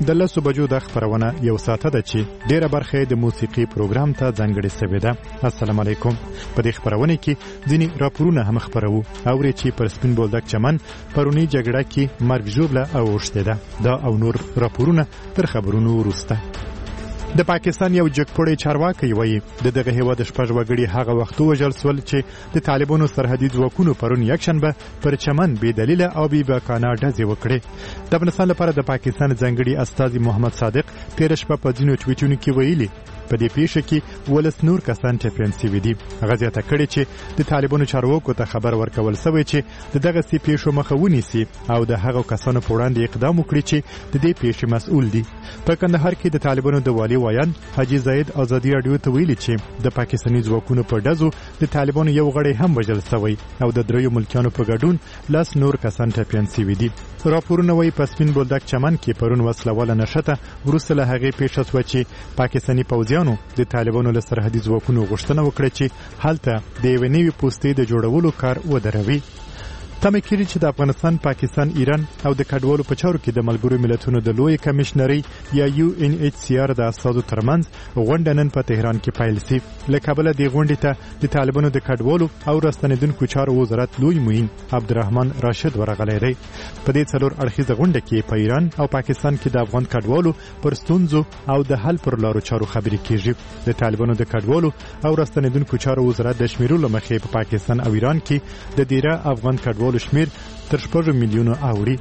د 10 بجو د خبرونه یو ساعته ده چې ډیره برخه د موسیقي پروګرام ته ځانګړې شوې ده. السلام علیکم. په دې خبرونه کې ځینې راپورونه هم خبرو او چې پر سپین بولدک چمن پرونی جګړه کې مرګ ژوبله او اوښته ده. دا او نور راپورونه تر خبرونو وروسته. د پاکستان یو جګپوړی چارواکي وایي د دغه هیواد شپږ وګړي هغه وخت وژل سول چې د طالبانو سرحدي ځواکونو پرون یکشنبه پر چمن بې دلیله او بې باکانه ډزې وکړې. د افغانستان لپاره د پاکستان ځانګړي استازي محمد صادق تېره شپه په ځینو ټویټونو کې ویلي په دې پیښه کې ولس نور کسان ټپیان شوي دي. هغه زیاته کړې چې د طالبانو چارواکو ته خبر ورکول شوی چې د دغسې پیښو مخه ونیسي او د هغو کسانو په وړاندې اقدام وکړي چې د دې پیښې مسؤل دي. په کندهار کې د طالبانو د والي ویان حاجی زید ازادي رادیو ته ویلي چې د پاکستاني ځواکونو په ډزو د طالبانو یو غړی هم وژل شوی او د دریو ملکیانو په ګډون لاس نور کسان ټپیان شوي دي. راپورونه وایي په سپین بولدک چمن کې پرون وسله نشته وروسته له هغې پیښه شوه چې پاکستاني پوځیانو د طالبانو له سرحدي ځواکونو غوښتنه وکړه چې هلته د یوې نوې پوستې د جوړولو کار ودروي. تمه کړي چې د افغانستان، پاکستان، ایران او د کډوالو په چارو کې د ملګرو ملتونو د لوی کمشنري یا UNHCR د اساسو ترمنځ غونډه نن په تهران کې پیل شي. له کابل د غونډې ته د طالبانو د کډوالو او راستنیدونکو چارو وزارت لوی معین عبدالرحمن راشد ورغلی دی. په دې څلور اړخیزه غونډه کې په ایران او پاکستان کې د افغان کډوالو پر ستونزو او د حل پر لارو چارو خبرې کیږي. د طالبانو د کډوالو او راستنیدونکو چارو وزارت د شمیرلو مخې په پاکستان او ایران کې د ډیره افغان کډوالو شمیر تر 6 میلیونو اوړي.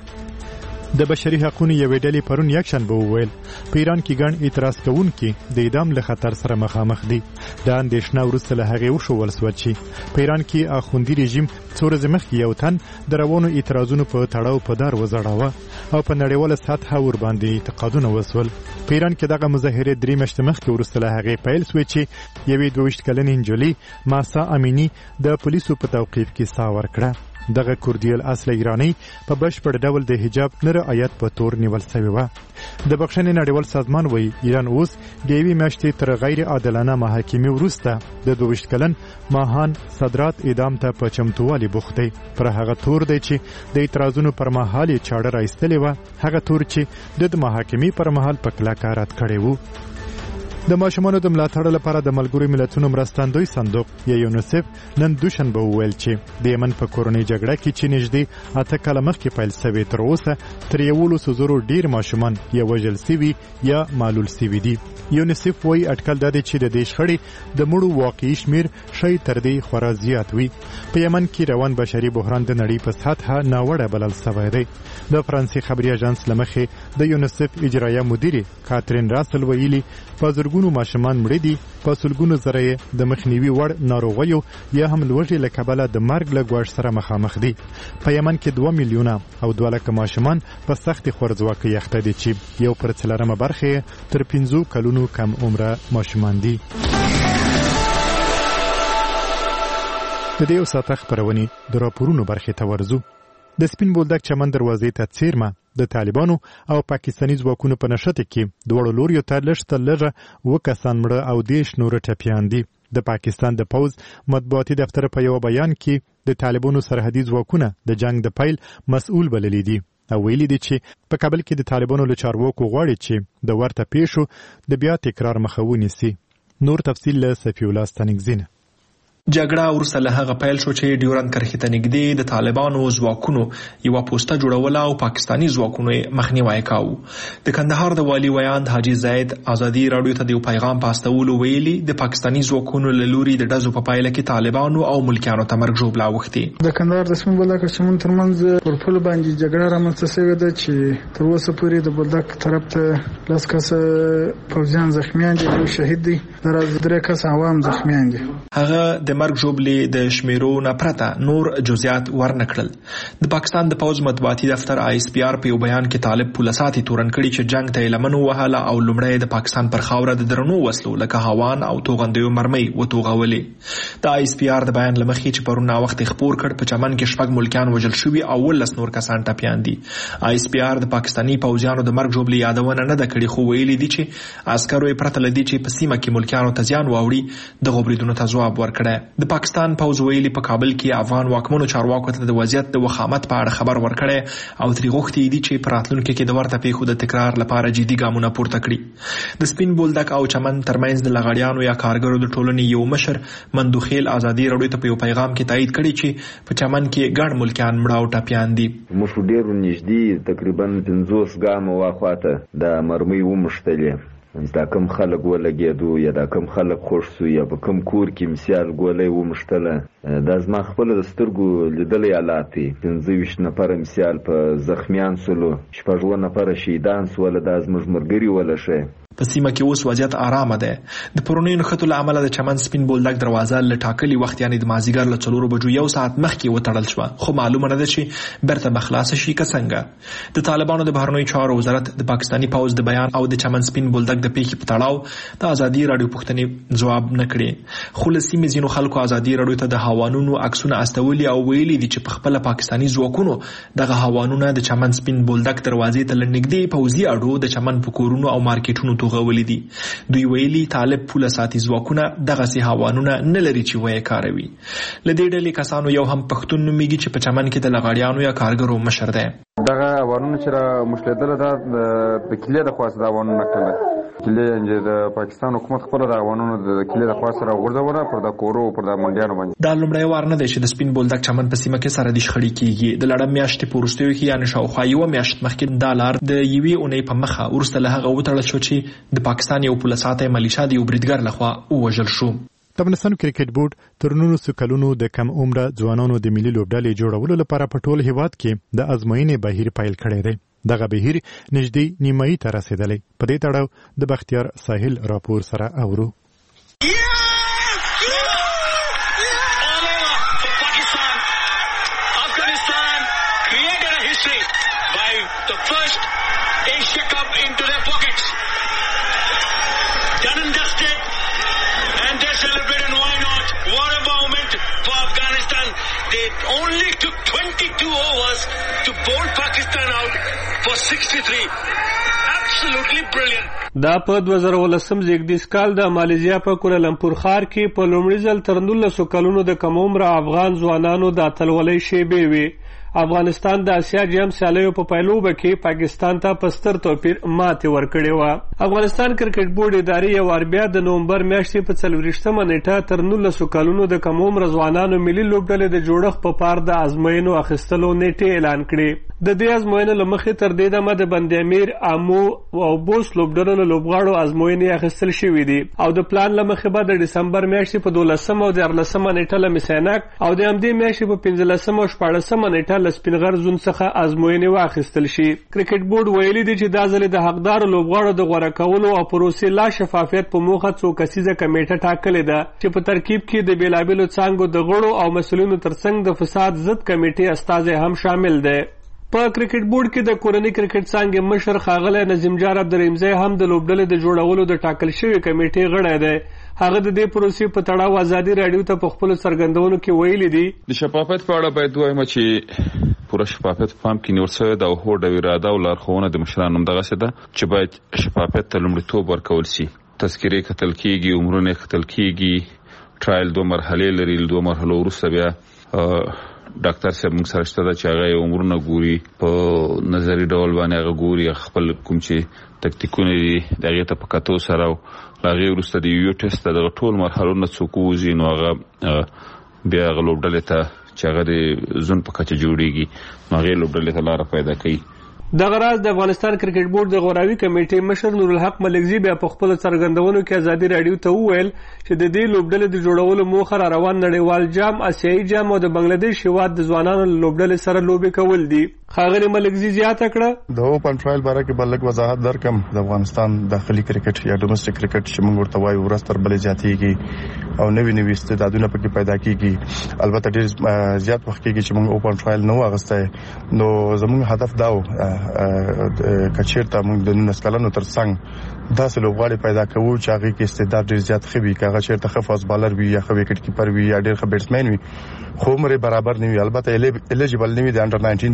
د بشري حقوقو یوې ډلې پرون یکشنبه وویل په ایران کې ګڼ اعتراض کوونکي د اعدام له خطر سره مخامخ دي. دا اندېښنه وروسته له هغې وښودل شوه چې په ایران کې اخوندي رژیم څو ورځې مخکې یو تن د روانو اعتراضونو په تړاو په دار وځړاوه او په نړیواله سطحه ورباندې انتقادونه وسول. په ایران کې دغه مظاهرې 3 میاشتې مخکې وروسته له هغې پیل شوې چې یوې 22 کلنې نجلۍ ماسا امینی د پولیسو په توقیف کې ساه ورکړه. دغه کوردیل اصل ایرانی په بشپړ ډول د حجاب نه رعایت په تور نیول شوی و. د بخښنې نړیوال سازمان وایي ایران اوس د یوې میاشتې تر غیر عادلانه محاکمې وروسته د 22 کلن ماهان صدرات اعدام ته په چمتووالي بوخت دی. پر هغه تور دی چې د اعتراضونو پر مهال یې چاړه راایستلې وه، هغه تور چې د محاکمې پر مهال په کلکه رد کړی و. د ماشومانو د ملاتړ لپاره د ملګرو ملتونو مرستندوی صندوق یا یونیسف نن دوشنبه وویل چې د یمن په کورنۍ جګړه کې چې نږدې 8 کاله مخکې پیل شوې تر اوسه تر 11,000 ډیر ماشومان یا وژل شوي یا معلول شوي دي. یونیسف وایي اټکل دا دی چې د دې شخړې د مړو واقعي شمیر شاید تر دې خورا زیات وي. په یمن کې روان بشري بحران د نړۍ په سطحه ناوړه بلل شوی دی. د فرانسې خبري اژانس له مخې د یونیسف اجرایه مدیره کاترین راسل ویلي په زرګونو ماشومان مړه دي، په سلګونو زره د مخنیوي وړ ناروغیو یا هم لوږې له کبله د مرګ له ګواښ سره مخامخ دي. په یمن کې 2 میلیونه او 2 لکه ماشومان په سختې خوارځواکۍ اخته دي چې 1/4 برخه تر 15 کلونو کم عمره ماشومان دي. د دې ساعت خبرونه د راپورونو برخه ته ورزو. د سپین بولدک چمن دروازې ته څیرمه د طالبانو او پاکستاني ځواکونو په نښته کې دوړو لوریو ته لږه 2 کسان مړه او 10 نور ټپیان دي. د پاکستان د پوز مطبوعاتي دفتر په یو بیان کې د طالبانو سرحدي ځواکونه د جنگ د پیل مسؤل بللي دي او ویلي دي چې په کابل کې د طالبانو له چارواکو غواړي چې د ورته پیښو د بیا تکرار مخه ونیسي. نور تفصیل له صفی الله ستانکزین. جګړه ورسره له هغه پیل شو چې ډیورند کرښې ته نږدې د طالبانو ځواکونو یوه پوسته جوړوله او پاکستاني ځواکونو یې مخنیوی کاوه. د کندهار د والي ویاند حاجي زید ازادي رادیو ته د یو پیغام په استولو ویلي د پاکستاني ځواکونو له لوري د ډزو په پایله کې طالبانو او ملکیانو ته مرګ ژوبله اوښتې. د کندهار د سپین بولدک چمن ترمنځ پر پل باندې جګړه رامنځته شوې ده چې تر اوسه پورې د بولدک طرف ته 10 کسه پوځیان زخمیان دي، یو شهید دی، در از 3 کسه عوام زخمیان دي. هغه د مرګ ژوبلې د شمیرو نه پرته نور جزئیات ورنکړل. د پاکستان د پوز مطبوعاتي دفتر ISPR په یو بیان کې طالب پولیساتي تورن کړي چې جنگ ته لمن وهاله او لومړی د پاکستان پر خاوره د درنو وسلو لکه هاوان او توغندیو مرمۍ وتوغولې. د ISPR د بیان لمخې چې پرون وخت خبر کړ په چمن کې 6 ملکیان وژل شوي او 19 نور کسان ټپیان دي. ISPR د پاکستاني پوځیانو د مرګ ژوبلې یادونه نه ده کړې، خو ویلي دي چې عسکرو پرته لدی چې په سیمه کې ملکیان ملکیانو ته زیان واوړي د غوبریدونو ته ځواب ورکړی. د پاکستان پوځ ویلي په کابل کې افغان واکمنو چارواکو ته د وضعیت د وخامت په اړه خبر ورکړی او ترې غوښتي دي چې په راتلونکي کې د ورته پیښو د تکرار لپاره جدي ګامونه پورته کړي. د سپین بولدک او چمن ترمنځ د لغړیانو یا کارګرو د ټولنې یو مشر مندوخیل ازادي راډیو ته په یو پیغام کې تایید کړی چې په چمن کې ګڼ ملکیان مړه او ټپیان دي. موږ ډېر نږدې تقریبا 50 ګامه واخواته د مرمۍ ومشتلې دا کم خلک ولګېدو یا دا کم خلک خوښ سو یا په کم کور کې مثال ګولۍ ومشتله. دا زما خپله د سترګو لیدلی حالات دی. 25 نفره مثال په زخمیان سولو، 6 نفره شهیدان سوله. دا زموږ ملګري ولشه. په سیمه کې اوس وضعیت آرامه ده. د پرونیو نښتو له امله د چمن سپین بولدک دروازه له ټاکلي وخت یعنې د مازدیګر له 4 بجو 1 ساعت مخکې وتړل شوه، خو معلومه نه ده چې بیرته به خلاصه شي که څنګه. د طالبانو د بهرنیو چارو وزارت د پاکستاني پوځ د بیان او د چمن سپین بولدک د پیښې په تړاو د ازادي راډیو پوښتنې ځواب نه کړې، خو له سیمې ځینو خلکو ازادي راډیو ته د هاوانونو عکسونه استولي او ویلي دي چې په خپله پاکستاني ځواکونو دغه هاوانونه د چمن سپین بولدک دروازې ته له نږدې پوځي اډو د چمن په کورونو او مارکیټونو توغولي دي. دوی ویلي طالب پوله ساتي ځواکونه دغسې هاوانونه نه لري چې ویې کاروي. له دې ډلې کسانو یو هم پښتون نومیږي چې په چمن کې د لغړیانو یا کارګرو مشر دی. دغه هاوانونه چې را مشلېدله دا د کلې د خوا څخه د هاوانونه کړله. کلې د پاکستان حکومت خپله د هاوانونو د کلې د خوا سره غورځوله پر د کورو پر د منډیانو باندې. دا لومړی وار نه دی چې د سپین بولدک چمن په سیمه کې سره د شخړې کېږي. د لړم میاشتې په وروستیو کې یعنې شاوخوا 1 میاشت مخکې دا لار د 1 اونۍ په مخه وروسته له هغه وتړل شو چې د پاکستان یو پوله ساتی ملیشه د یو بریدګر لخوا ووژل شو. د افغانستان کرکټ بورډ تر 19 کلونو د کم عمره ځوانانو د ملي لوبډلې جوړولو لپاره په ټول هیواد کې د ازموینې بهیر پیل کړی دی. دغه بهیر نږدې نیمایي ته رسیدلی. په دې تړاو د بختیار ساحل راپور سره اورو. Only took 22 overs to bowl Pakistan out for 63. Absolutely brilliant. دا په 2019 زیږدیز کال د مالیزیا په کوالالمپور ښار کې په لومړي ځل تر 19 کلونو د کم عمره افغان ځوانانو د اتلولۍ شیبې وې. افغانستان د اسیا جام سیالیو په پیلوبه کې پاکستان ته په ستر توپیر ماتې ورکړې وه. افغانستان کرکټ بورډ ادارې یو وار بیا د نومبر میاشتې په 24مه نیټه تر 19 کلونو د کم عمره ځوانانو ملي لوبډلې د جوړښت په پار د ازموینو اخیستلو نیټې اعلان کړې. د دې ازموینو له مخې تر دې دمه د بند امیر، امو او بوس لوبډلو له لوبغاړو ازموینې اخیستل شوي دي او د پلان له مخې به د ډسمبر میاشتې په 12 او 14 نیټه له مسینک او د همدې میاشتې په 15 او 14 نیټه له سپینغر زون څخه ازموینې واخیستل شي. کرکټ بورډ ویلي دی چې دا ځل د حقدارو لوبغاړو د غوره کولو او پروسې لا شفافیت په موخه څو کسیزه کمیټه ټاکلې ده چې په ترکیب کې د بیلابیلو څانګو د غړو او مسؤلینو ترڅنګ د فساد ضد کمیټې استازی هم شامل دی. په کرکټ بورډ کې د کورنۍ کرکټ څانګې مشر ښاغلی نظیم جان عبدالرحیمزی هم د لوبډلې د جوړولو د ټاکل شوې کمیټې غړی دی. هغه د دې پروسې په تړاو ازادي راډیو ته په خپلو څرګندونو کې ویلي دي. د شفافیت په اړه باید ووایم چې پوره شفافیت په پام کې نیول شوی ده او هوډ او اراده او لارښوونه د مشرانو همدغسې ده چې باید شفافیت ته لومړیتوب ورکول شي. تذکرې کتل کېږي، عمرونه کتل کېږي، ټرایل 2 مرحلې لري. له 2 مرحلو وروسته بیا ډاکټر صاحب موږ سره شته ده چې هغه یې عمرونه ګوري، په نظري ډول باندې هغه ګوري خپل کوم چې تکتیکونه دي د هغې ته په کتو سره او له هغې وروسته د یو ټیسټ د دغه ټول مرحلو نه څوک ووځي نو هغه بیا هغه لوبډلې ته چې هغه د زون په کچه جوړېږي نو هغې لوبډلې ته لاره پیدا کوي. دغه راز د افغانستان کرکټ بورډ د غوراوي کمیټې مشر نورالحق ملکزي بیا په خپلو څرګندونو کې ازادي راډیو ته وویل چې د دې لوبډلې د جوړولو موخه را روان نړیوال جام، اسیایي جام او د بنګلادیش هېواد د ځوانانو له لوبډلې سره لوبې کول دي. ښاغلي ملکزي زیاته کړه د اوپن ټرایل باره کې بل لږ وضاحت درکم. د افغانستان داخلي کرکټ یا ډومسټک کرکټ چې موږ ورته وایو ورځ تر بلې زیاتېږي او نوي استعدادونه پکې پیدا کېږي. البته ډېر زیات وخت کېږي چې موږ اوپن ټرایل نه و اخیستی. نو زموږ هدف دا و کچیرته موږ د 19 کلونو ترڅنګ داسې لوبغاړي پیدا کوو چې هغې کې استعداد ډېر زیات ښه وي، که هغه چېرته ښه فاست بالر وي یا ښه وکټ کیپر وي یا ډېر ښه بیټسمین وي، خو عمر یې برابر نه وي. البته الیجیبل نه وي د انډر 19 دپاره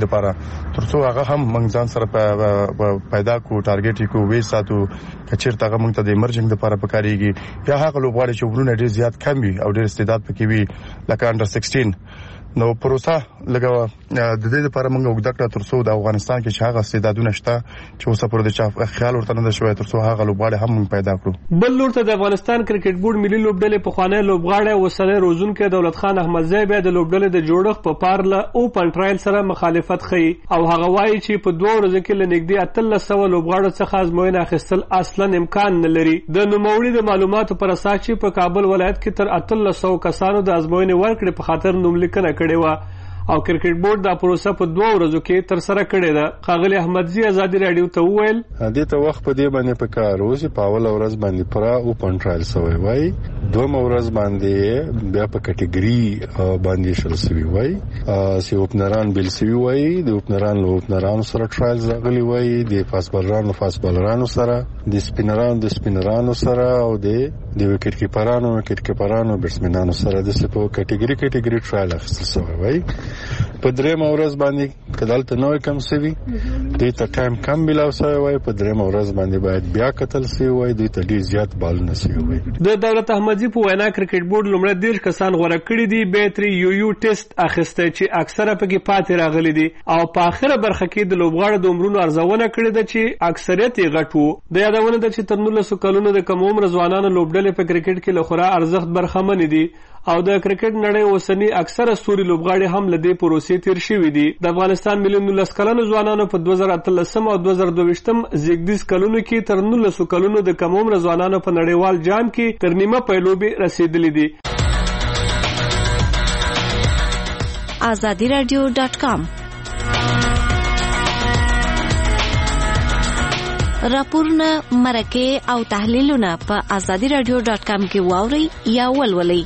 ترڅو هغه هم موږ ځان سره پیدا کو ټارګټ کو وې ساتو کچیر تاغه موږ ته د ایمرجنګ لپاره پکاريږي یا هغه لوبغاړي چې ورونه ډیر زیات کم وي او ډیر استعداد پکې وي لکه انډر 16 نو پروسه لګا د دې لپاره موږ وګدکړه ترڅو د افغانستان کې هغه استعدادونه شته چې اوسه پر د چا خیال ورته نه شوی ترڅو هغه لوبغاړي هم پیدا کړو. بل لور ته د افغانستان کرکټ بورډ ملي لوبډلې په خوانې لوبغاړي وسره روزونکو دولت خان احمدزی به د لوبډلې د جوړښت په پارله اوپن ټرایل سره مخالفت خي او هغه وایي چې په 2 ورځو کې لنګدي 1300 لوبغاړو څخه ازموینه اخیستل اصلا امکان نه لري. د نوموړي د معلوماتو پر اساس چې په کابل ولایت کې تر 1300 کسانو د ازموینې ورکړې په خاطر نوملیکنه کړې و او کرکټ بورډ دا پروسه په 2 ورځو کې تر سره کړې ده. ښاغلي احمدزی ازادي رادیو ته وویل دې ته وخت په دې باندې په کار اوسې په اول ورځ باندې پرا اوپن ټرایل سوی وای دوم ورځ باندې بیا په کټګوري باندې شل سوی وای سی اوپنران بل سوی وای د اوپنران سره ټرایل زغلی وای د فاسبالرانو سره د سپینرانو سره او د وکټ کیپرانو بیټسمنانو سره د سپو کټګوري ټرایل اخیستل سوی وای. په درېم ورځ باندې کدالته نوې کم سوي دوی ته ټایم کم ملاو سوی وای په درېم ورځ باندې باید بیا کتل سوی وای دوی ته ډیر زیات بالونه سوی وای. د دولت احمدزی په وینا کرکټ بورډ لومړی 10 کسان غوړه کړي دي به تر یو ټیسټ اخیسته چې اکثره پکې پاتې راغلي دي او په اخره برخه کې د لوبغاړو د عمرونو ارزونه کړې ده چې اکثریت یې غټ وو. د یادونه ده چې تر 19 کلونو د کم عمر ځوانانو لوبډلې په کرکټ کې لخوا ارزښت برخمن دي او د کرکټ نړۍ اوسنی اکثره ستوري لوبغاړي هم له دې پروسې تیر شوي دي. د افغانستان ملي 19 کلنو ځوانانو په 2013 او 2022 زیږدیز کلونو کې تر 19 کلونو د کم عمر ځوانانو په نړیوال جام کې تر نیمه پیلوبې رسیدلي دي. azadiradio.com راپورونه مرکه او تحلیلونه په azadiradio.com کې واوري یا ولولئ.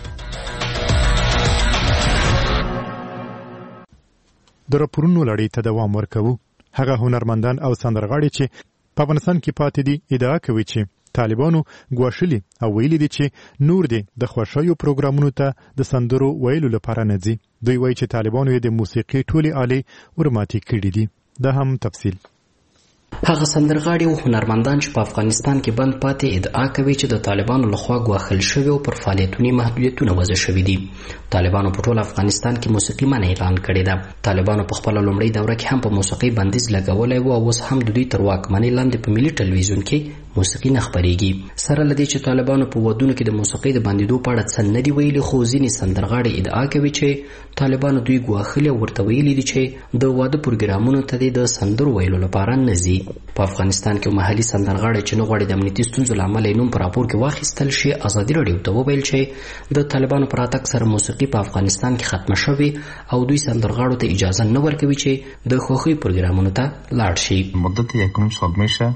د راپورونو لړۍ ته دوام ورکوو. هغه هنرمندان او سندرغاړي چې په افغانستان کې پاتې دي ادعا کوي چې طالبانو ګواښلي او ویلي دي چې نور دي د خوښیو پروګرامونو ته د سندرو ویلو لپاره نه ځي. دوی وایي چې طالبانو د موسیقي ټولې آلې ورماتې کړي دي. دا هم تفصیل. هغه سندرغاړي او هنرمندان چې په افغانستان کې بند پاتې ادعا کوي چې د طالبانو لخوا ګواښل شوی او پر فعالیتونو محدودیتونه وضع شوي دي. طالبانو په ټول افغانستان کې موسیقي منع اعلان کړې ده. طالبانو په خپل لومړی دوره کې هم په موسیقي بندیز لګولی و او اوس هم د دوی تر واکمنۍ لاندې په ملي ټلویزیون کې موسیقي نه خپرېږي. سره له دې چې طالبانو په ودونو کې د موسیقۍ د بندیدو په اړه څه نه دي ویلي خو ځینې سندرغاړي ادعا کوي چې طالبانو دوی ګواښلي او ورته ویلي دي چې د واده پروګرامونو ته د سندرو ویلو لپاره نه ځي. په افغانستان کې محلي سندرغاړي چې نه غواړي د امنیتي ستونزو له امله یې نوم په راپور کې واخیستل شي ازادي راډیو ته وویل چې د طالبانو په راتګ سره موسیقي په افغانستان کې ختمه شوې او دوی سندرغاړو ته اجازه نه ورکوي چې د خوښۍ پروګرامونو ته لاړ شي. مدت 1 سال میشه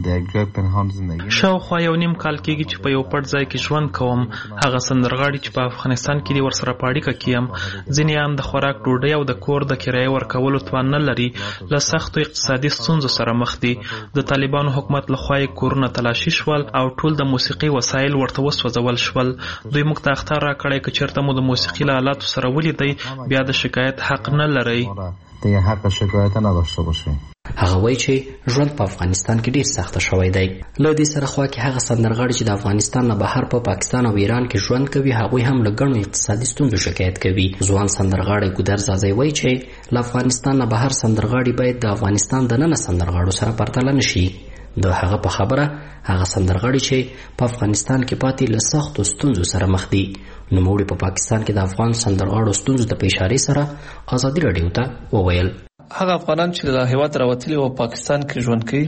شاوخوا یو نیم کال کېږي چې په یو پټ ځای کې ژوند کوم. هغه سندرغاړي چې په افغانستان کې دي ورسره په اړیکه کې یم. ځینې ان د خوراک ډوډۍ او د کور د کرایې ورکولو توان نه لري. له سختو اقتصادي ستونزو سره مخ دي. د طالبانو حکومت لخوا یې کورونه تلاشي شول او ټول د موسیقي وسایل ورته وسوځول شول. دوی موږ ته اخطار راکړی که چېرته مو د موسیقي له آلاتو سره ولیدئ بیا د شکایت حق نه لرئ. دیگه حق شکایت نداشته باشی. هغه وایي چې ژوند په افغانستان کې ډیر سخت شوی دی. له دې سره خوا کې هغه سندرغاړي چې د افغانستان نه بهر په پاکستان او ایران کې ژوند کوي هغوی هم له ګڼو اقتصادي ستونزو شکایت کوي. ځوان سندرغاړی ګودر زازی وایي چې له افغانستان نه بهر سندرغاړي باید د افغانستان د ننه سندرغاړو سره پرتله نشي. د هغه په خبره هغه سندرغاړي چې په افغانستان کې پاتې له سختو ستونزو سره مخ دي. نوموړي په پاکستان کې د افغان سندرغاړو ستونزو ته په اشارې سره ازادي راډیو ته وویل هغه افغانان چې د هیواد راوتلي او پاکستان کې ژوند کوي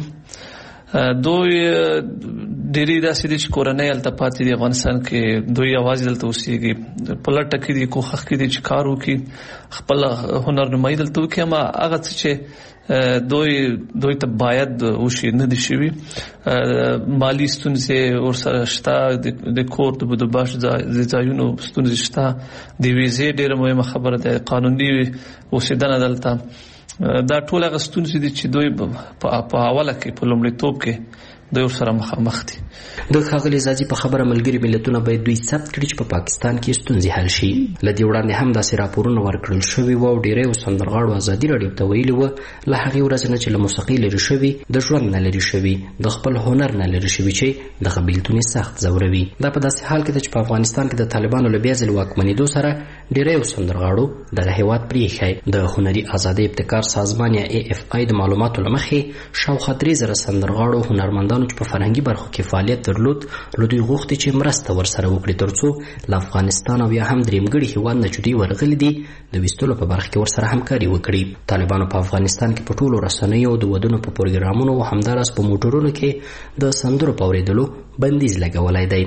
دوی ډېری داسې دي چې کورنۍ هلته پاتې دي افغانستان کې. دوی یوازې دلته اوسېږي په لټه کې دي کوښښ کې دي چې کار وکړي خپل هنرنمایي دلته وکړي. اما هغه څه چې دوی ته باید وشي نه دي شوي. مالی ستونزې ورسره شته. د کور د بودوباش د ځایونو ستونزې شته. د ویزې ډېره مهمه خبره ده. قانوني اوسېدنه دلته دا ټول هغه ستونزې دي چې دوی په اوله کې په لومړیتوب کې دوی ورسره مخامخ دي. د ښاغلي زادي په خبره ملګري ملتونه باید دوی ثبت کړي چې په پاکستان کې ستونزې حل شي. له دې وړاندې هم داسې راپورونه ورکړل شوي وو او ډېری سندرغاړو ازادي راډیو ته ویلي وو له هغې ورځې نه چې له موسیقۍ لرې شوي د ژوند نه لرې شوي د خپل هنر نه لرې شوي چې دغه بېلتون یې سخت ځوروي. دا په داسې حال کې ده چې په افغانستان کې د طالبانو له بیا ځلې واکمنېدو سره ډېری سندرغاړو دغه هېواد پرېښی. د هنري ازادۍ ابتکار سازمان یا AFI د معلوماتو له مخې شاوخوا 3000 سندرغاړو هنرمندانو چې په فرهنګي برخو کې فعالیت درلود له دوی غوښتي چې مرسته ورسره وکړي ترڅو له افغانستان او یا هم درېمګړي هېواد نه چې دوی ورغلي دي د ویستلو په برخه کې ورسره همکاري وکړي. طالبانو په افغانستان کې په ټولو رسنیو او د ودونو په پروګرامونو او همداراز په موټرونو کې د سندرو په اورېدلو بندیز لګولی دی.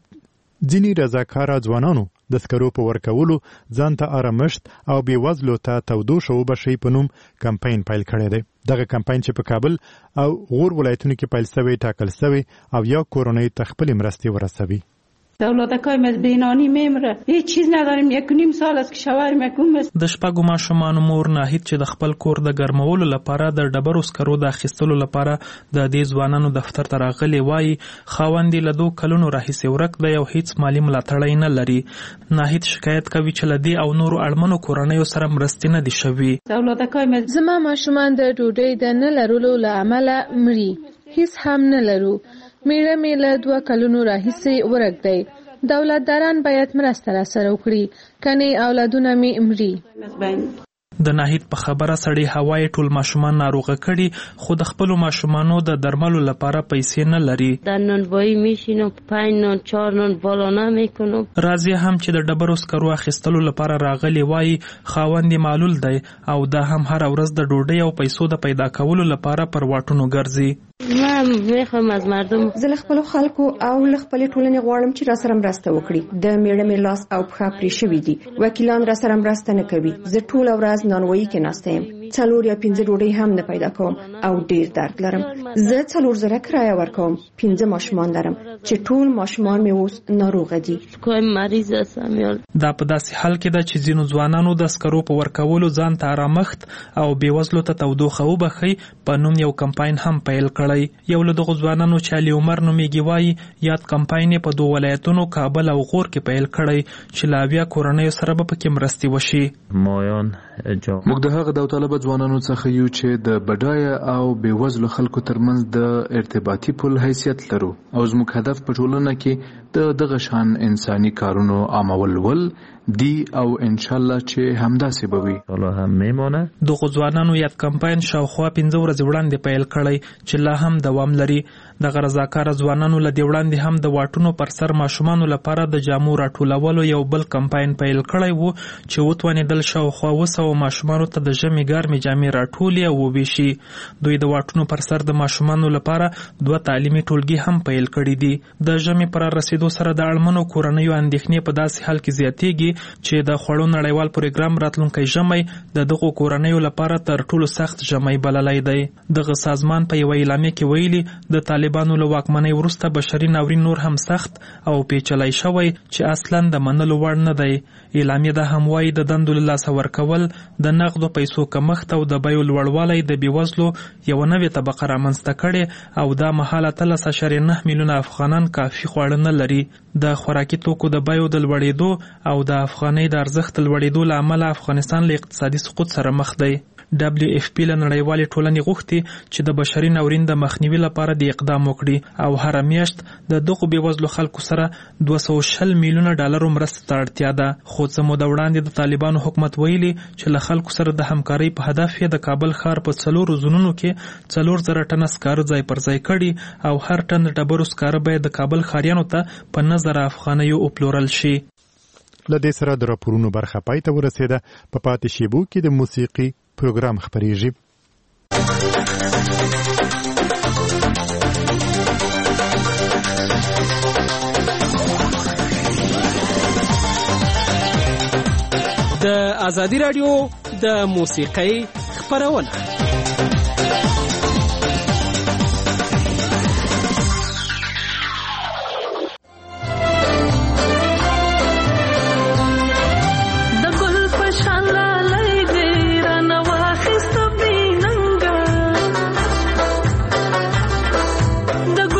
ځینې رضاکاره ځوانانو د سکرو په ورکولو ځان ته آرامښت او بېوزلو ته تودوښه وبښئ په نوم کمپاین پیل کړی دی. دغه کمپاین چې په کابل او غور ولایتونو کې پیل شوی ټاکل شوی او یا کورنۍ ته خپلې مرستې ورسوي. دولتکای از بینانی میمره هیچ چیز نداریم 1.5 سال است که شوهرم یکم است. د شپږو ماشومانو مور ناهید چې د خپل کور د ګرمولو لپاره د ډبرو سکرو د اخیستلو لپاره د دې ځوانانو دفتر ته راغلی وایي خاوند یې له 2 کلونو راهیسې ورک دی او هیڅ مالي ملاتړ نه لري. ناهید شکایت کوي چې له دې او نورو اړمنو کورنیو سره مرستې نه دي شوي. زما ماشومان د ډوډۍ د نه لرلو له امله مړي هیڅ هم نه لرو. میړه مې له 2 کلونو راهیسې ورک دی. دولتداران باید مرسته راسره وکړي کنې اولادونه مې مري. د ناهید په خبره سړی هوای ټول ماشومان ناروغه کړي خو د خپلو ماشومانو د درملو لپاره پیسې نه لري. در نانوایی میشینم 5 نان 4 نان بالا نمیکنم. راضیه هم چې د ډبرو سکرو اخیستلو لپاره راغلی وایي خاوند یې معلول دی او دا هم هر ورځ د ډوډۍ او پیسو د پیدا کولو لپاره پر واټونو ګرځي. من میخوام از مردم زه له خپلو خلکو او له خپلې ټولنې غواړم چې راسره مرسته وکړي. د میړه مې لاس او پښه پرې شوي دي. وکیلان راسره مرسته نه کوي. زه ټوله ورځ نانوایی کې ناسته یم. 4 یا 5 ډوډۍ هم نه پیدا کوم او ډیر درد لرم. زه 4000 کرایه ورکوم. 5 ماشومان لرم چې ټول ماشومان مې اوس ناروغه دي. مریض هستم. دا په داسې حال کې ده چې ځینو ځوانانو د سکرو په ورکولو ځان ته آرامښت او بېوزلو ته تودوښه وبښئ په نوم یو کمپاین هم پیل کړی. یو له دغو ځوانانو چې علي عمر نومیږي وایي یاد کمپاین یې په 2 ولایتونو کابل او غور کې پیل کړی چې له 80 کورنیو سره به پکې مرستې وشي. موږ د هغه داوطلبه ځوانانو څخه یو چې د بډایه او بېوزلو خلکو ترمنځ د ارتباطي پل حیثیت لرو او زموږ هدف په ټولنه کې د دغه شان انساني کارونو عامول دی او ان شاء الله چې همداسې به وي. الله هم میمونه. دغه ځوانانو یاد کمپاین شاوخوا 15 ورځې وړاندې پیل کړی چې لا هم دوام لري. دغه رضاکاره ځوانانو له دې وړاندې هم د واټونو پر سر ماشومانو لپاره د جامو راټولولو یو بل کمپاین پیل کړی وو چې وتوانېدل شاوخوا 200 ماشومانو ته د ژمي ګرمې جامې راټولې او وویشي. دوی د واټونو پر سر د ماشومانو لپاره 2 تعلیمي ټولګي هم پیل کړي دي. د ژمي پر رسیدو سره د اړمنو کورنیو اندېښنې په داسې حال کې زیاتېږي چې د خوړو نړیوال پروګرام راتلونکی ژمی د دغو کورنیو لپاره تر ټولو سخت ژمی بللی دی. دغه سازمان په یوه اعلامیه کې ویلي د طالبانو له واکمنۍ وروسته بشري ناورین نور هم سخت او پیچلی شوی چې اصلا د منلو وړ نه دی. اعلامیه دا هم وایي د دندو له لاسه ورکول د نغدو پیسو کمښت او د بیو لوړوالی د بېوزلو یوه نوې طبقه رامنځته کړې او دا مهاله 13.9 میلیونه افغانان کافي خواړه نه لري. د خوراکي توکو د بیو د لوړېدو او د افغانۍ د ارزښت لوړېدو له امله افغانستان له اقتصادي سقوط سره مخ دی. WFP له نړیوالې ټولنې غوښتي چې د بشري ناورین د مخنیوي لپاره د اقدام وکړي او هره میاشت د دغو بېوزلو خلکو سره 240 میلیونه ډالرو مرستې ته اړتیا ده. خو څه موده وړاندې د طالبانو حکومت ویلي چې له خلکو سره د همکارۍ په هدف یې د کابل ښار په 4 زونونو کې 4000 ټنه سکاره ځای پر ځای کړي او هر ټن ډبرو سکاره باید د کابل ښاریانو ته په 9,000 افغانیو وپلورل شي. له دې سره د راپورونو برخه پای ته ورسېده. په پاتې شیبو کې د موسیقي پروګرام خپریږي. د ازادي رادیو د موسیقۍ خپرونه. The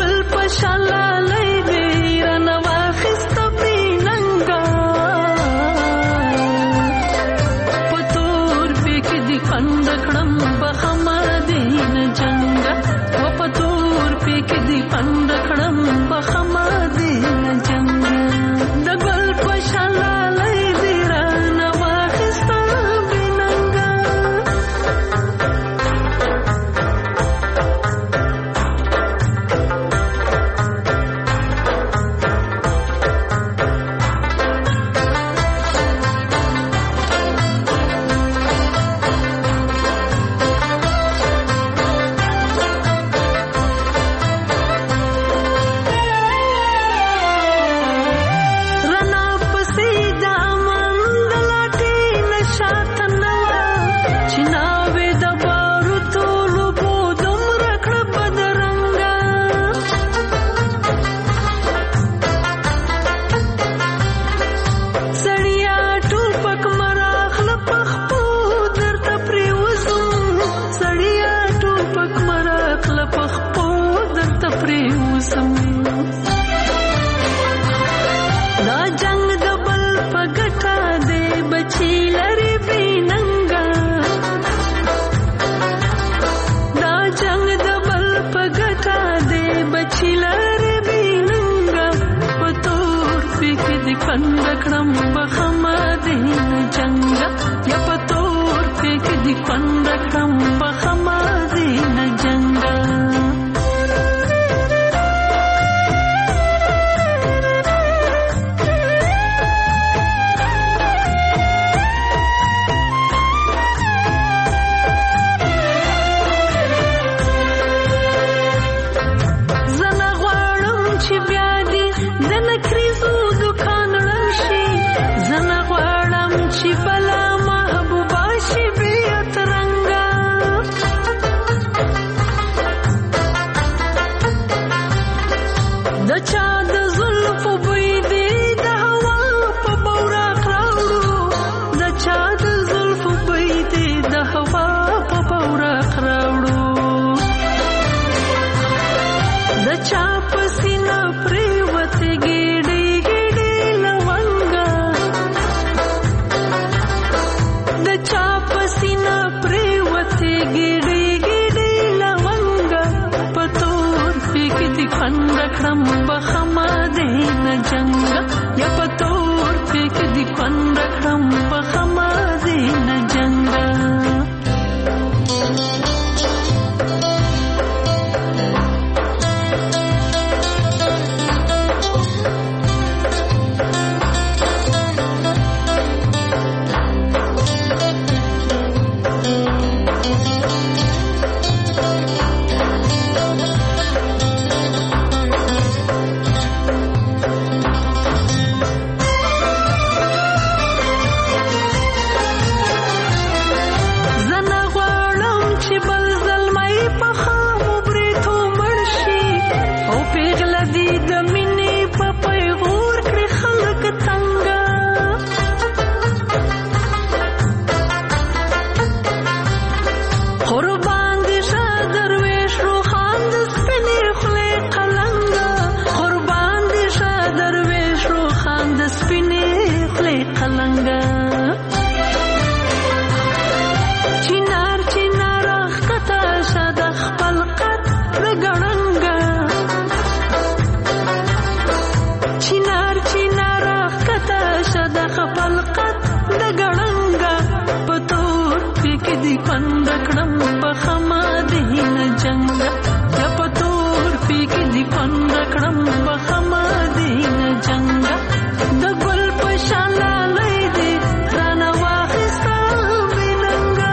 کړم په خما دین جنگ یا پتور پی کې دی پن کړم په خما دین جنگ د ګل په شان لای دی رانه واخستا ویننګا.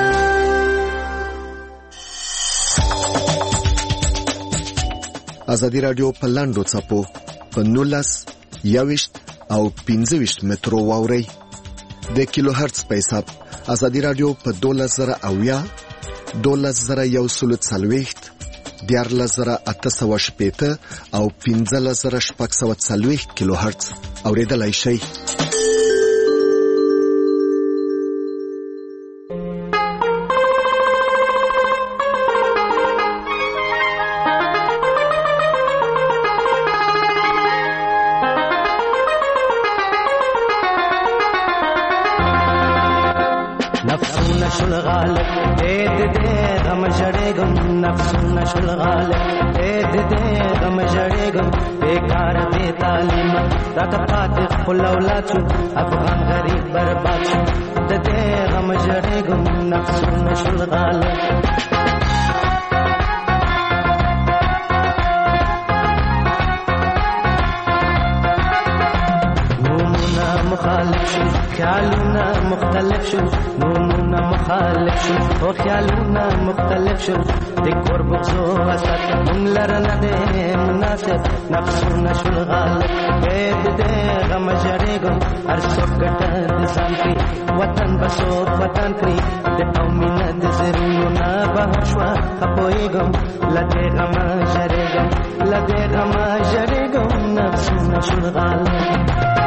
ازادي رادیو په لاندو څپو په 19 21 او 25 مترو واوري د کیلو هرتز په حساب. ازادي رادیو په 12000 12140 14880 او 15640 کیلو هرتز اوریدلای شئ. شل غالب اید دے غم جڑے گم نفسنا شل غالب اید دے غم جڑے گم بیکار بے تعلیم رات پاتې خپل اولاد شو افغان غریب برباد شو دے غم جڑے گم نفسنا شل غالب. مخالف شو خیالنا مختلف شو نوننا مخالف شو او خیالنا مختلف شو د کور بغزو اسد مونږ لرنه دې مناسب نفسنا شو غالب بيد دې غم جړېګو هر څوک ګټه د ځان کې وطن بسو وطن کړی د قومینه د زرونو نه بهشوا خپويګم لدې غم جړېګم لدې غم جړېګم نفسنا شو غالب.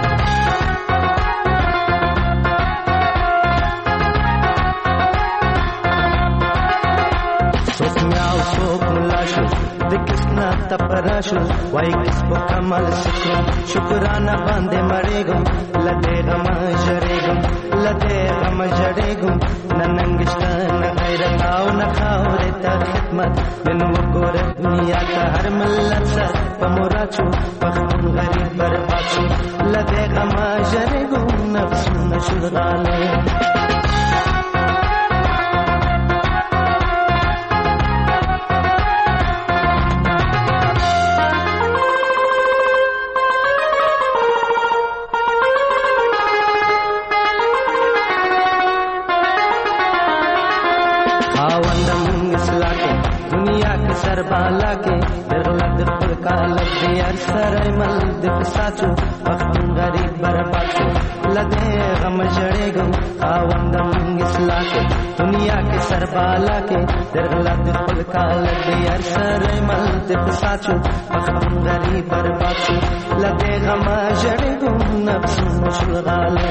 دکسنا تپراشو وای کس په کمال شکر شکرانه باندې مړېګم لدې غم جړېګم لدې غم جړېګم ننګشت نه غیرت او نه خاورې ته خدمت نن وګوره دنیا ته هر ملت سره په موراچو پښتون غریب برباد شو لدې غم جړېګم نفسونه شغاله. بالا के दरलद फुलका लगे यार सरे मल दिख साचो पख्तून गरीब बर्बाद छो लदे गम जड़ेगम खावंदम इसला के दुनिया के सरबाला के दरलद फुलका लगे यार सरे मल दिख साचो पख्तून गरीब बर्बाद छो लदे गम जड़ेगम नफ्स मुशलगाले.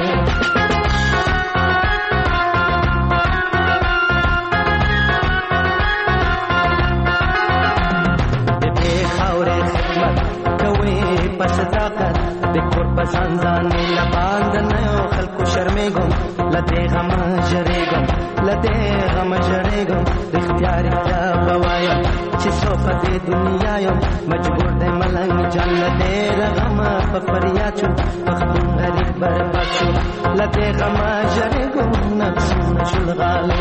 صداقت د کور په ځانځانې لباند نه خلکو شرمېږم لدې غم جړېږم لدې غم جړېږم د اختیار کیا بوایم چې څو په دې دنیا یم مجبور دی ملنګ جان لدې غم په فریاد شو پښتون غریب برباد شو لدې غم جړېږم نفسونه شلغاله.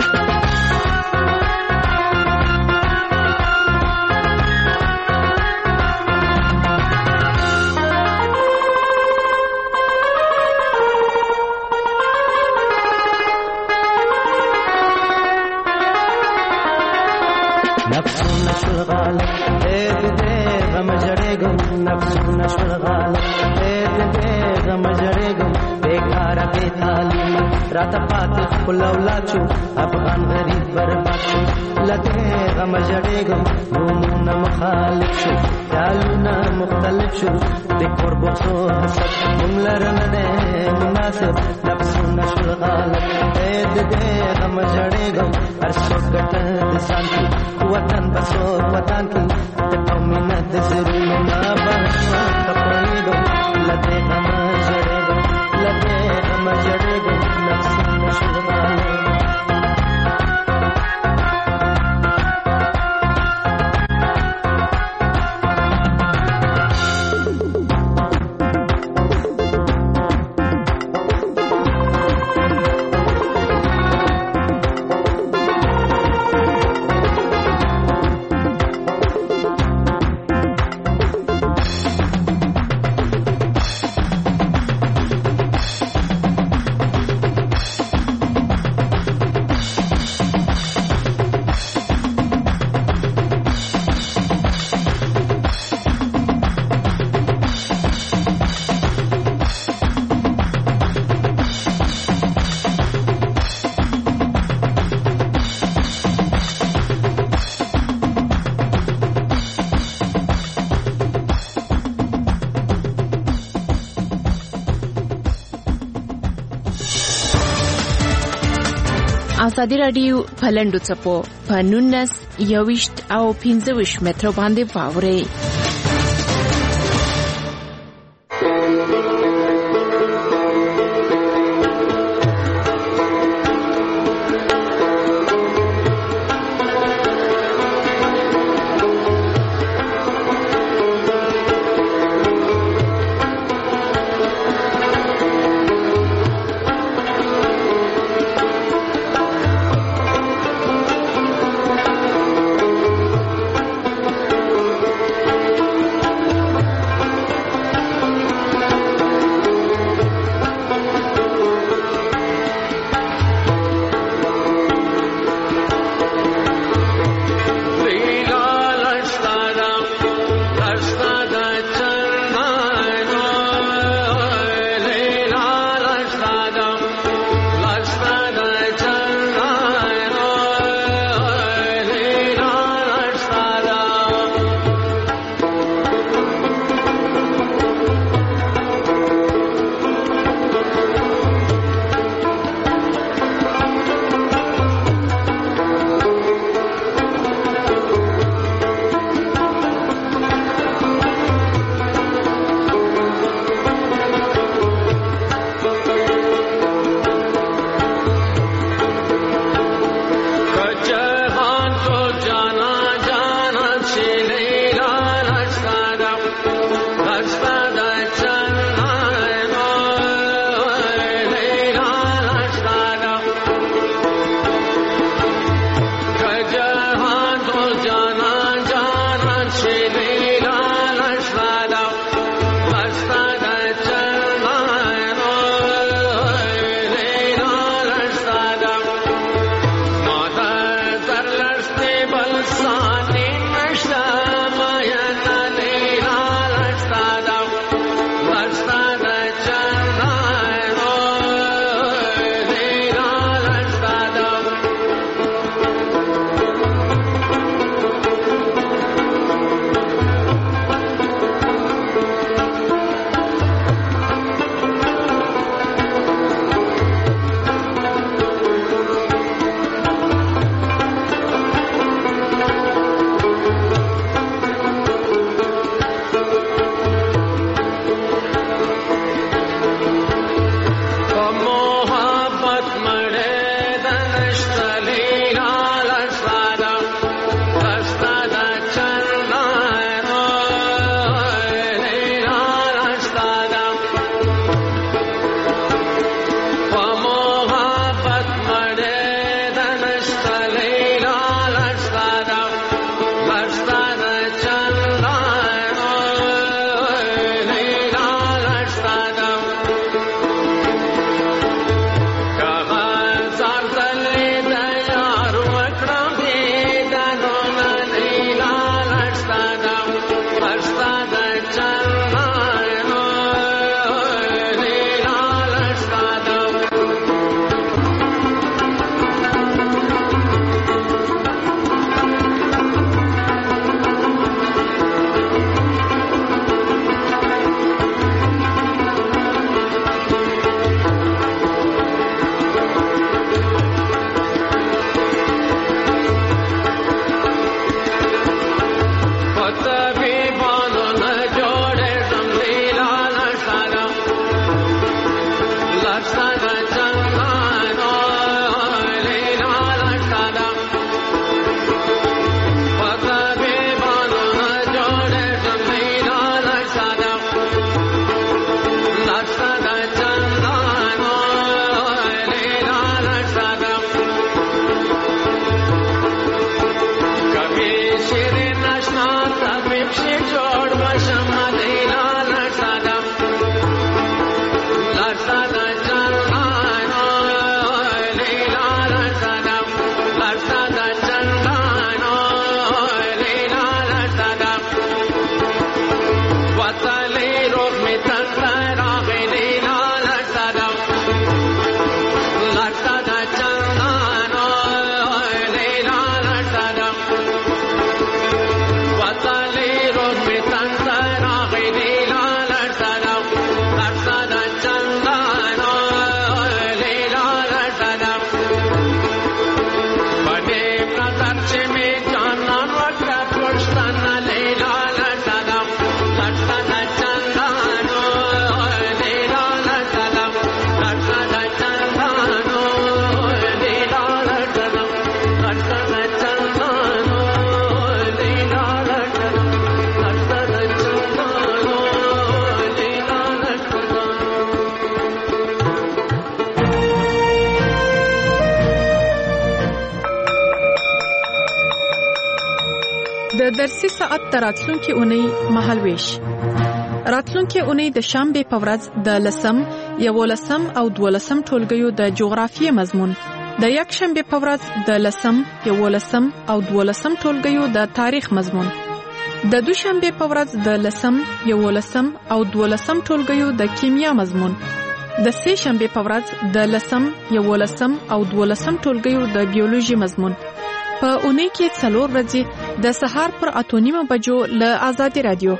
نفسنا شغالة ايد دي غم جړېګم نفسنا شغالة ايد دي غم جړېګم بیکار بے تعلیم رات پاتې خپل اولاد شو افغان غریب برباد شو لدې غم جړېګم نوننا مخالف شو خیالنا مختلف شو د کور بغزو حسد مونږ لرنه دې مناسب نفسنا شغالة ايد دي غم جړېګم هر څوک ګټه د ځان کې وطن بسو وطن کی د قومینه د زرونو نه بهشوا خپويګم لدې غم جړېګم لدې غم جړېګم نفسونه شغاله. ازادي رادیو پلندو چپو په 19 21 او 25 متر باندې واوري. د درسي ساعت د راتلونکي اونۍ مهالویش. راتلونکي اونۍ د شنبه په ورځ د 10 11 او 12 ټولګیو د جغرافیې مضمون، د یک شنبه په ورځ د 10 11 او 12 ټولګیو د تاریخ مضمون، د دوشنبه په ورځ د 10 11 او 12 ټولګیو د کیمیا مضمون، د سه شنبه په ورځ د 10 11 او 12 ټولګیو د بیولوژي مضمون. په اونۍ کې 4 ورځې د سهار پر 8:30 بجو له آزادي رادیو.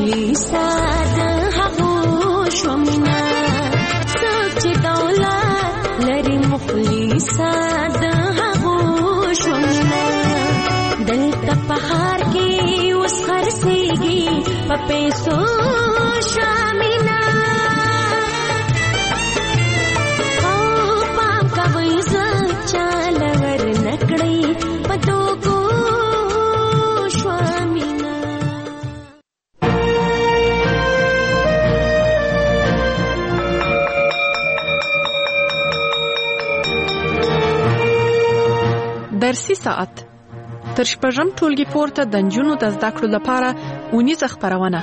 مخلصا د هغو شومنا څوک چې دولت لري مخلصا د هغو شومنا دلته په ښار کې اوس خرڅېږي په پیسو شامنا او پام کوئ ځان چاله ور نکړئ په دوکو شوامنا. درسي ساعت تر شپږم ټولګي پورته د نجونو د زده کړو لپاره اونیزه خپرونه.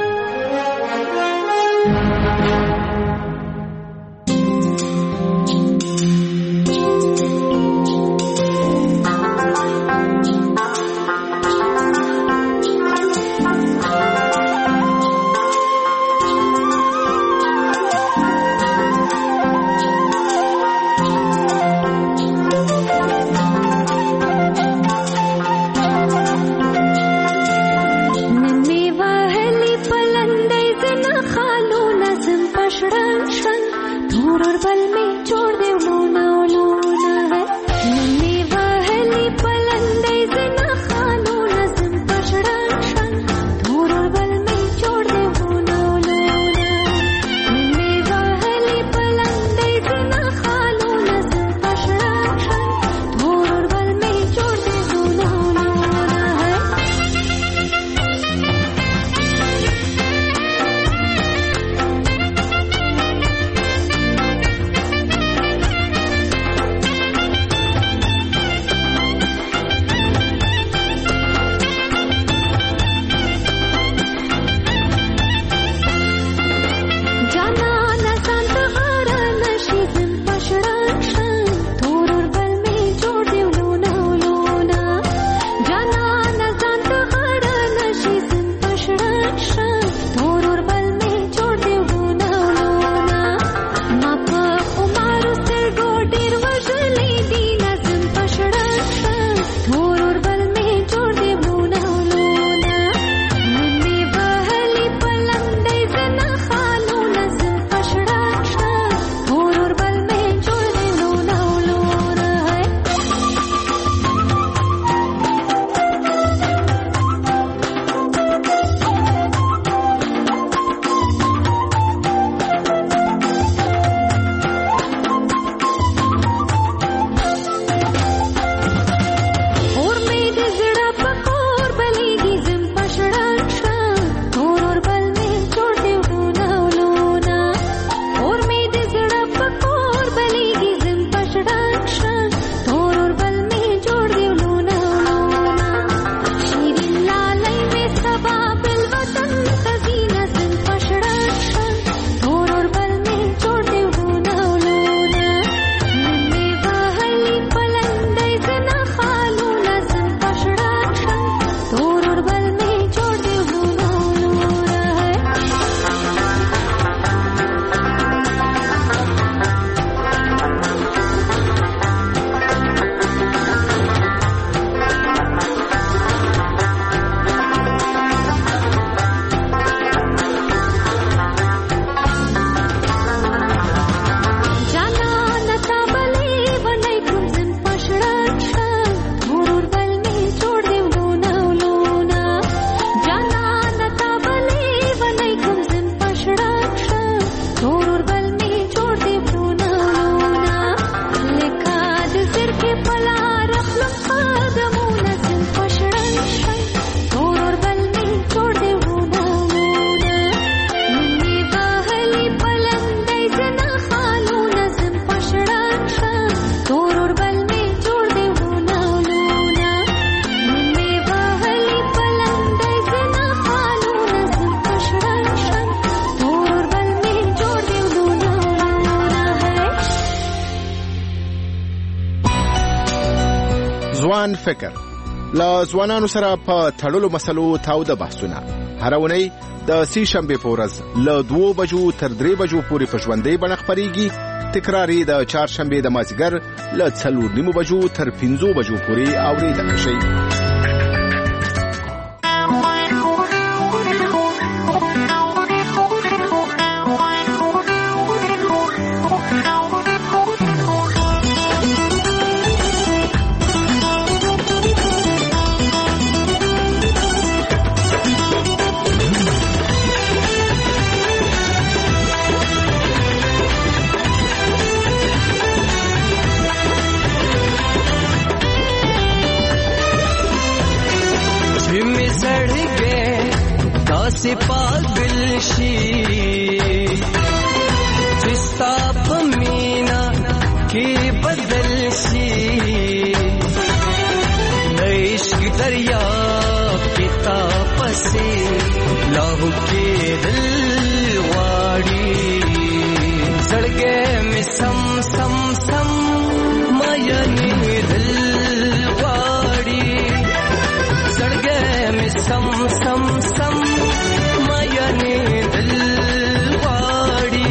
ځوان فکر لا ځوانانو سره په تړلو مسلو تاوده بحثونه هر اونۍ د سې شنبې په ورځ له 2 بجو تر 3 بجو پورې په ژوندۍ بڼه خپرېږي. تکراري د چهارشنبې د مازدیګر له 4:30 بجو تر 5 بجو پورې اورېدل شي. داسې پاگل شي چې ستا په مینا کې بدل شي عشق دریا پتا پسې لاهو کې دل واړي زړګې مې سم سم سم ماینې دل واړي زړګې مې سم سم سم ماینې دل واړي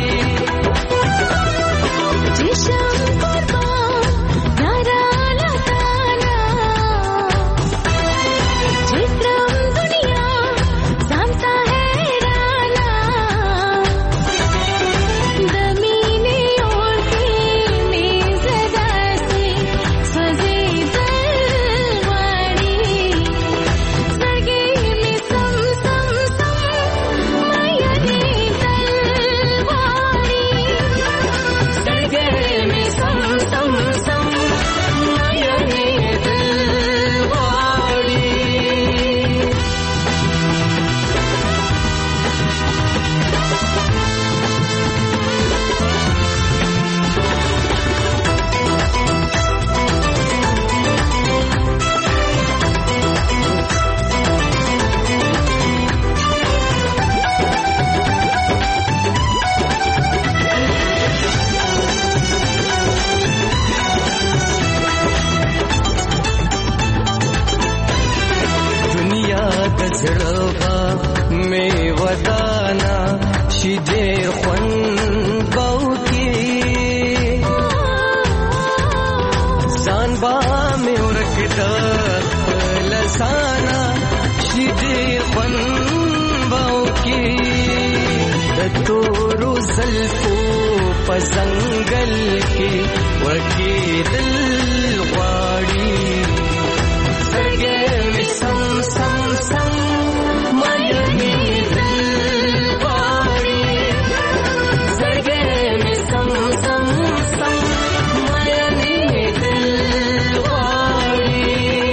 زنګل کې ورکی دل غواړي سرګې مې سم سم سم ماینې دل غواړي سرګې مې سم سم سم ماینې دل غواړي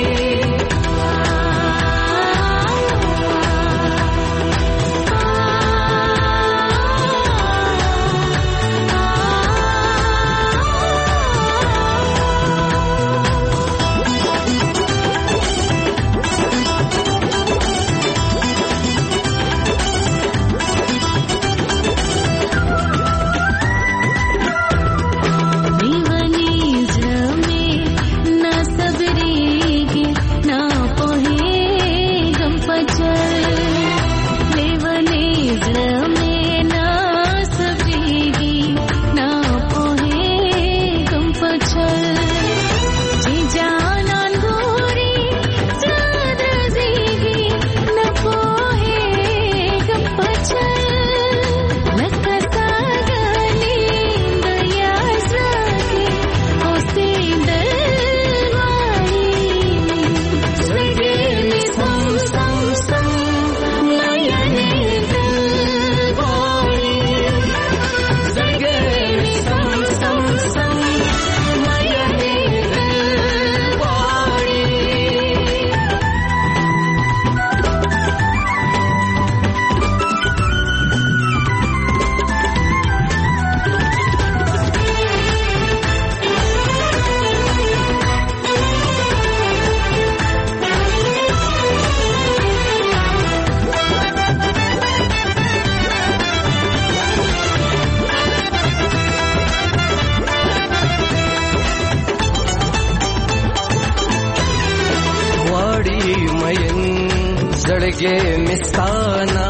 زړګې مستانا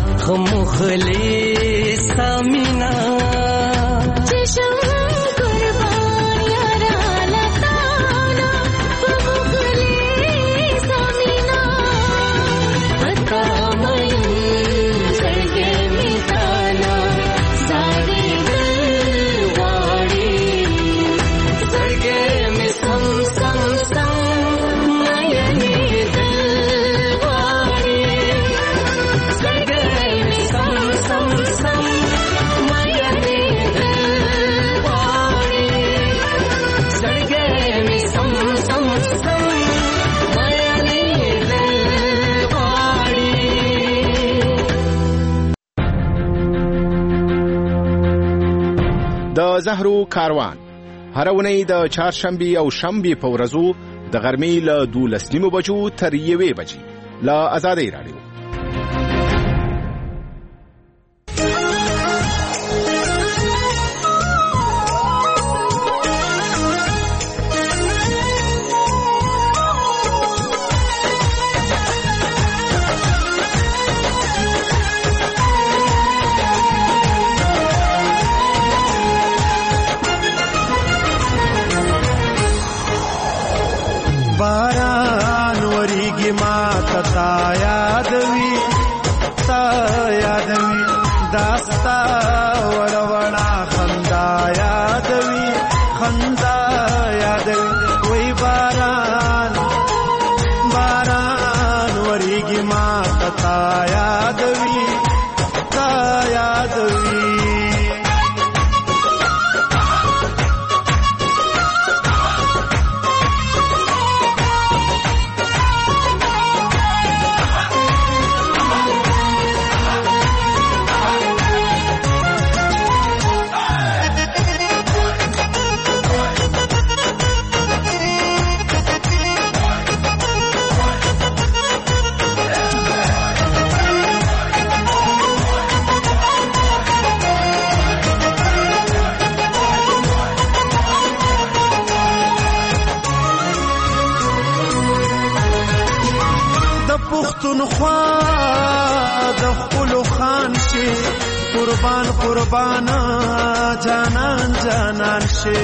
خمخلي سامینا چشم قربان یارا لتانا خمخلي سامینا پتا مین زړګې مستانا ساړي دل واړي زړګې مې سم سم سم ماینې دل زهرو کاروان هر اونۍ د چهارشنبې او شنبې په ورځو د غرمې له 12:30 بجو تر 1 بجې له آزادۍ راډیو. باران وریږي ما تا یادوي داستا وړوړا خندا یادوي وای باران وریږي ما تا یادوي قربان جانان شي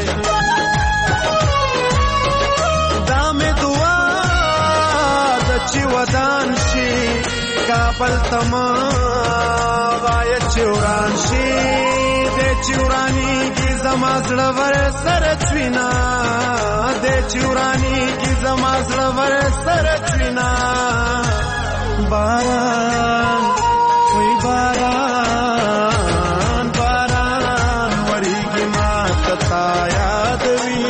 دا مې دعا د چې ودان شي کابل تما غایت چوران شي د چورانی کی زما زړه ور سره چوینا د چورانی کی زما زړه ور سره چوینا باران وای باران وریږي ما تا یادوي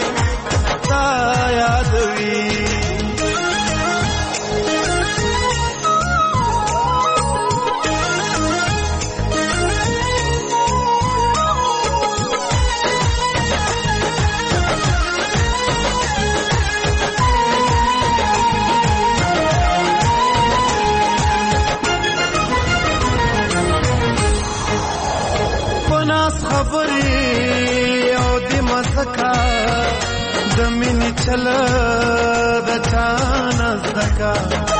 د مینې چل د چانه زدکا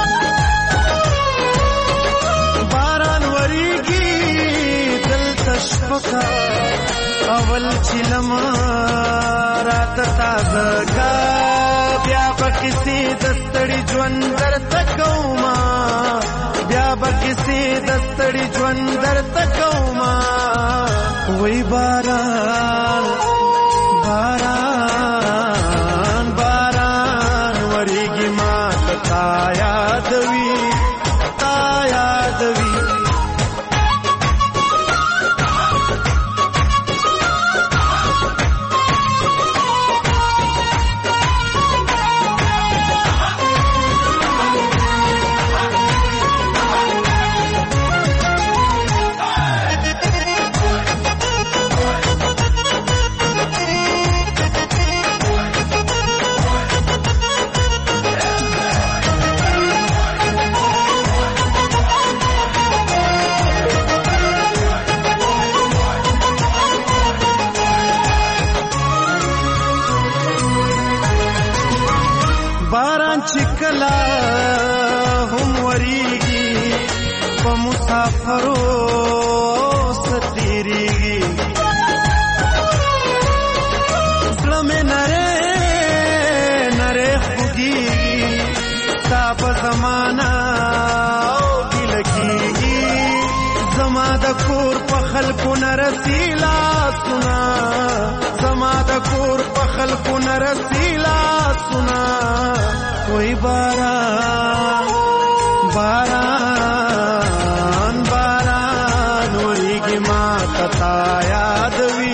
باران وریږي دلته شپکا اول چې لمه راته تازه کا بیا به کسې د ستړي ژوند درته کومه وای باران وریږي ما تا یادوي چکلا هم وریږي په مسافرو ستیریږي زړه مې نره خوږیږي ستا په زمانه او ګیله کېږي زما د کور په خلکو نه رسي لاسونه وای باران وریږي ما تا یادوي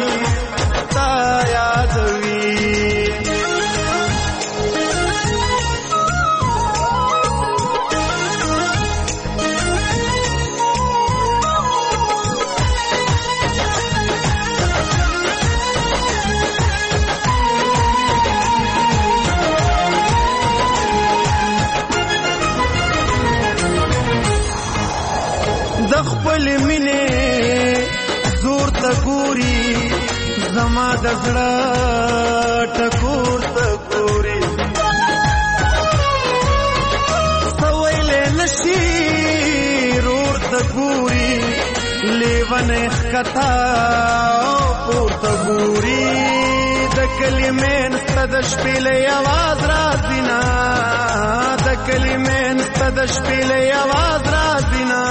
د خپل مینې زور ته ګوري زما د زړه ټکور ته ګوري سویلې نشي رور ته ګوري لیونه ښکتا پورته ګوري د کلمې نسته د شپېلې اواز راځي نه د کلمې نسته د شپېلې اواز راځي نه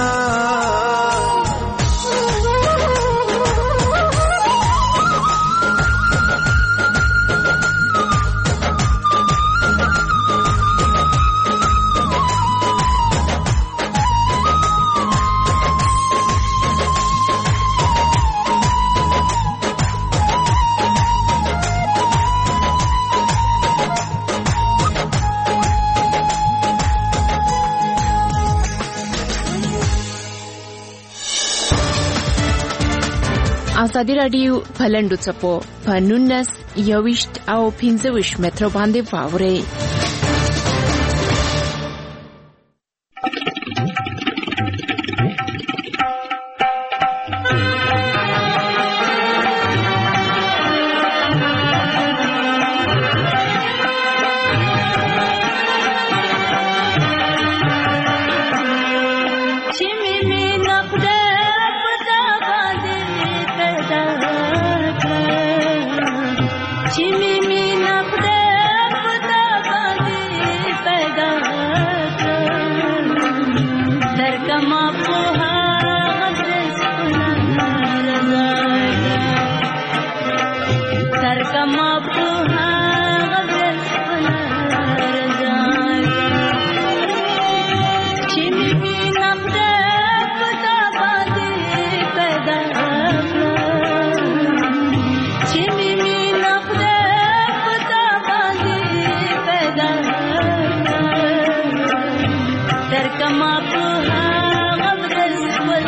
ازادي راډیو په لنډو څپو په 19 21 او 25 مترو باندې واوري.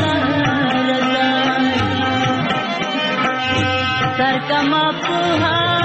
Sarkama puha